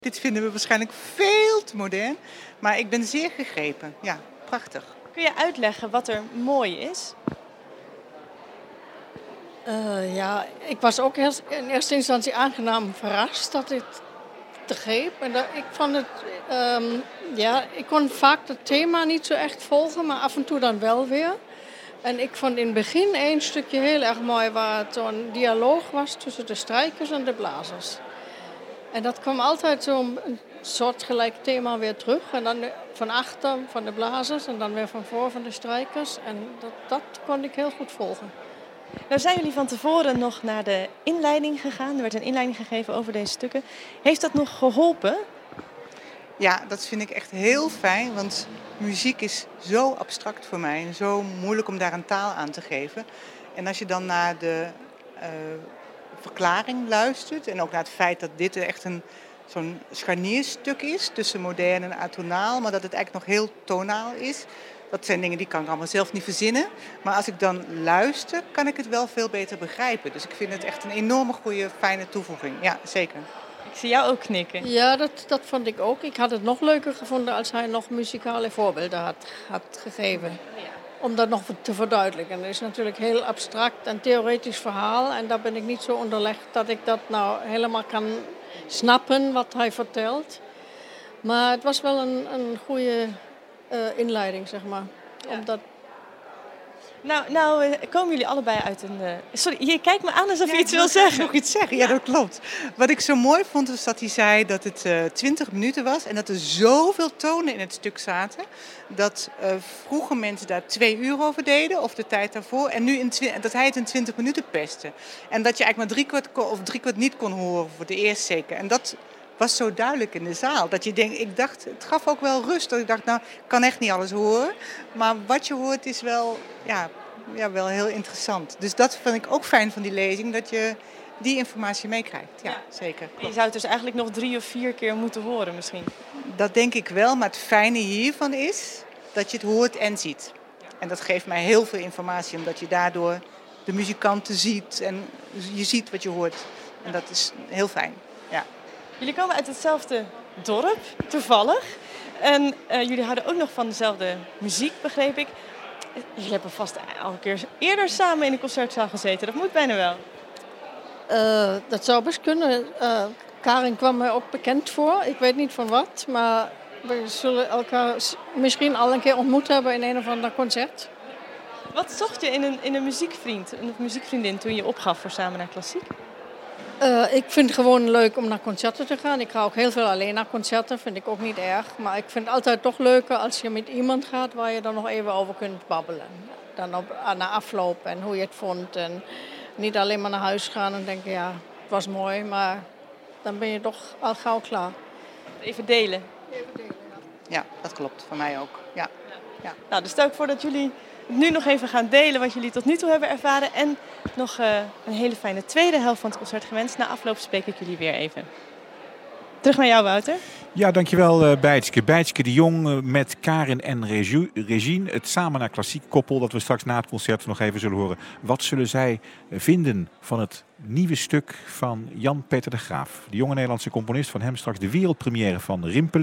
Dit vinden we waarschijnlijk veel te modern, maar ik ben zeer gegrepen. Ja, prachtig. Kun je uitleggen wat er mooi is? Ja, ik was ook in eerste instantie aangenaam verrast dat dit te greep. En ik vond het, ik kon vaak het thema niet zo echt volgen, maar af en toe dan wel weer. En ik vond in het begin één stukje heel erg mooi waar het zo'n dialoog was tussen de strijkers en de blazers. En dat kwam altijd zo'n soortgelijk thema weer terug. En dan van achter van de blazers en dan weer van voor van de strijkers. En dat kon ik heel goed volgen. Nou zijn jullie van tevoren nog naar de inleiding gegaan. Er werd een inleiding gegeven over deze stukken. Heeft dat nog geholpen? Ja, dat vind ik echt heel fijn, want muziek is zo abstract voor mij en zo moeilijk om daar een taal aan te geven. En als je dan naar de verklaring luistert en ook naar het feit dat dit echt zo'n scharnierstuk is tussen modern en atonaal, maar dat het eigenlijk nog heel tonaal is. Dat zijn dingen die kan ik allemaal zelf niet verzinnen. Maar als ik dan luister, kan ik het wel veel beter begrijpen. Dus ik vind het echt een enorme goede, fijne toevoeging. Ja, zeker. Ik zie jou ook knikken. Ja, dat vond ik ook. Ik had het nog leuker gevonden als hij nog muzikale voorbeelden had gegeven. Om dat nog te verduidelijken. Het is natuurlijk een heel abstract en theoretisch verhaal. En daar ben ik niet zo onderlegd dat ik dat nou helemaal kan snappen wat hij vertelt. Maar het was wel een goede inleiding, zeg maar. Ja. Omdat... Nou, komen jullie allebei uit een... Sorry, je kijkt me aan alsof je iets wil zeggen. Nog iets zeggen, ja dat klopt. Wat ik zo mooi vond was dat hij zei dat het 20 minuten was en dat er zoveel tonen in het stuk zaten. Dat vroeger mensen daar 2 uur over deden of de tijd daarvoor. En nu dat hij het in 20 minuten pestte. En dat je eigenlijk maar 3/4 niet kon horen voor de eerst zeker. En dat was zo duidelijk in de zaal. Dat je denkt, ik dacht, het gaf ook wel rust. Dat ik dacht, nou, ik kan echt niet alles horen. Maar wat je hoort is wel, wel heel interessant. Dus dat vind ik ook fijn van die lezing, dat je die informatie meekrijgt. Ja, zeker. Je zou het dus eigenlijk nog 3 of 4 keer moeten horen misschien. Dat denk ik wel, maar het fijne hiervan is dat je het hoort en ziet. En dat geeft mij heel veel informatie, omdat je daardoor de muzikanten ziet en je ziet wat je hoort. En dat is heel fijn, ja. Jullie komen uit hetzelfde dorp, toevallig. En jullie houden ook nog van dezelfde muziek, begreep ik. Jullie hebben vast al een keer eerder samen in een concertzaal gezeten. Dat moet bijna wel. Dat zou best kunnen. Karin kwam mij ook bekend voor. Ik weet niet van wat, maar we zullen elkaar misschien al een keer ontmoet hebben in een of ander concert. Wat zocht je in een muziekvriend of muziekvriendin toen je opgaf voor Samen naar Klassiek? Ik vind het gewoon leuk om naar concerten te gaan. Ik ga ook heel veel alleen naar concerten, vind ik ook niet erg. Maar ik vind het altijd toch leuker als je met iemand gaat waar je dan nog even over kunt babbelen. Dan na afloop en hoe je het vond. En niet alleen maar naar huis gaan en denken, ja, het was mooi. Maar dan ben je toch al gauw klaar. Even delen. Ja, dat klopt. Voor mij ook. Ja. Nou, dus stel ik voor dat jullie nu nog even gaan delen wat jullie tot nu toe hebben ervaren. En nog een hele fijne tweede helft van het concert gewenst. Na afloop spreek ik jullie weer even. Terug naar jou, Wouter. Ja, dankjewel Bijtske. Bijtske de Jong met Karin en Regine. Het Samen naar Klassiek koppel dat we straks na het concert nog even zullen horen. Wat zullen zij vinden van het nieuwe stuk van Jan Peter de Graaf? De jonge Nederlandse componist, van hem straks de wereldpremière van Rimpelen.